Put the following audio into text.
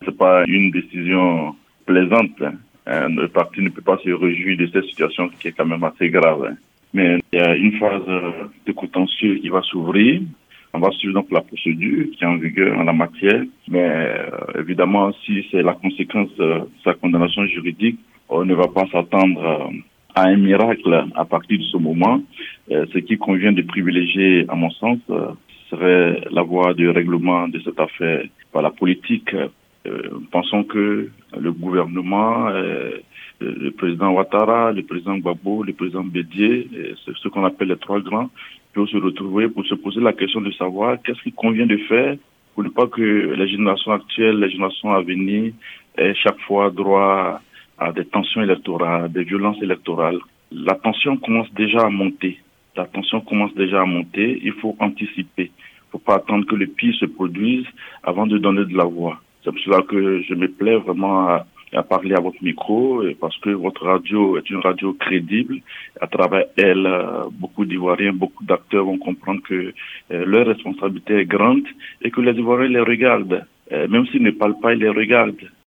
C'est pas une décision plaisante. Le parti ne peut pas se réjouir de cette situation qui est quand même assez grave. Mais il y a une phase de contentieux qui va s'ouvrir. On va suivre donc la procédure qui est en vigueur en la matière. Mais évidemment, si c'est la conséquence de sa condamnation juridique, on ne va pas s'attendre à un miracle à partir de ce moment. Ce qui convient de privilégier, à mon sens, serait la voie de règlement de cette affaire par la politique. Pensons que le gouvernement, le président Ouattara, le président Gbagbo, le président Bédié, c'est ce qu'on appelle les trois grands, peuvent se retrouver pour se poser la question de savoir qu'est-ce qu'il convient de faire pour ne pas que les générations actuelles, les générations à venir aient chaque fois droit à des tensions électorales, des violences électorales. La tension commence déjà à monter. Il faut anticiper. Il ne faut pas attendre que le pire se produise avant de donner de la voix. C'est pour cela que je me plais vraiment à parler à votre micro, parce que votre radio est une radio crédible. À travers elle, beaucoup d'Ivoiriens, beaucoup d'acteurs vont comprendre que leur responsabilité est grande et que les Ivoiriens les regardent. Même s'ils ne parlent pas, ils les regardent.